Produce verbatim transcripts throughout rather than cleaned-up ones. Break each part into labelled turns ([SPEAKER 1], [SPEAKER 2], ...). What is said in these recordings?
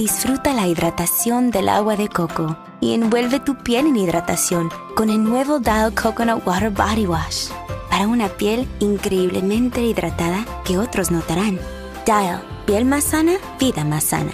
[SPEAKER 1] Disfruta la hidratación del agua de coco y envuelve tu piel en hidratación con el nuevo Dial Coconut Water Body Wash para una piel increíblemente hidratada que otros notarán. Dial, piel más sana, vida más sana.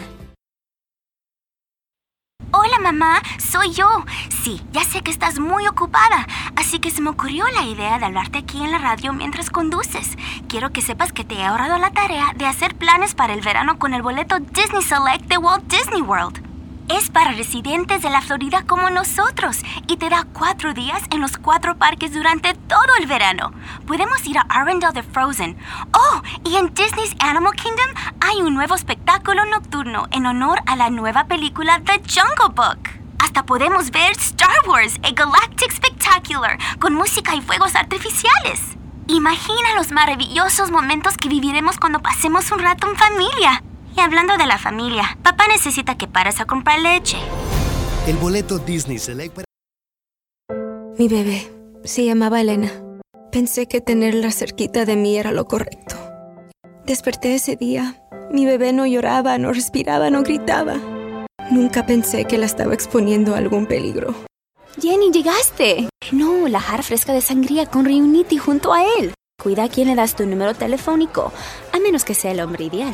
[SPEAKER 2] Hola, mamá, soy yo. Sí, ya sé que estás muy ocupada, así que se me ocurrió la idea de hablarte aquí en la radio mientras conduces. Quiero que sepas que te he ahorrado la tarea de hacer planes para el verano con el boleto Disney Select de Walt Disney World. Es para residentes de la Florida como nosotros y te da cuatro días en los cuatro parques durante todo el verano. Podemos ir a Arendelle de Frozen. Oh, y en Disney's Animal Kingdom hay un nuevo espectáculo nocturno en honor a la nueva película The Jungle Book. Hasta podemos ver Star Wars, A Galactic Spectacular, con música y fuegos artificiales. Imagina los maravillosos momentos que viviremos cuando pasemos un rato en familia. Y hablando de la familia, papá necesita que pares a comprar leche.
[SPEAKER 3] El boleto Disney Select para...
[SPEAKER 4] Mi bebé se llamaba Elena. Pensé que tenerla cerquita de mí era lo correcto. Desperté ese día. Mi bebé no lloraba, no respiraba, no gritaba. Nunca pensé que la estaba exponiendo a algún peligro.
[SPEAKER 1] Jenny, llegaste. No, la jarra fresca de sangría con Reuniti junto a él. Cuida a quien le das tu número telefónico, a menos que sea el hombre ideal.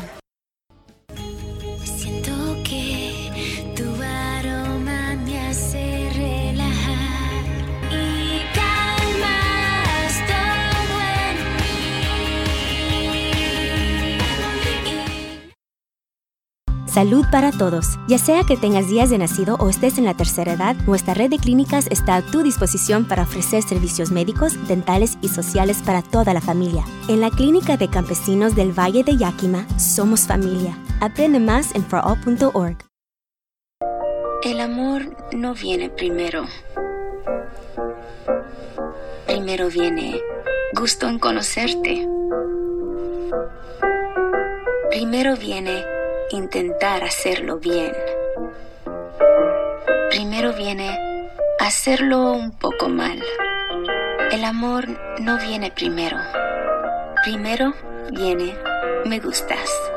[SPEAKER 1] Salud para todos. Ya sea que tengas días de nacido o estés en la tercera edad, nuestra red de clínicas está a tu disposición para ofrecer servicios médicos, dentales y sociales para toda la familia. En la Clínica de Campesinos del Valle de Yakima, somos familia. Aprende más en for all punto org.
[SPEAKER 5] El amor no viene primero. Primero viene gusto en conocerte. Primero viene intentar hacerlo bien. Primero viene hacerlo un poco mal. El amor no viene primero. Primero viene me gustas.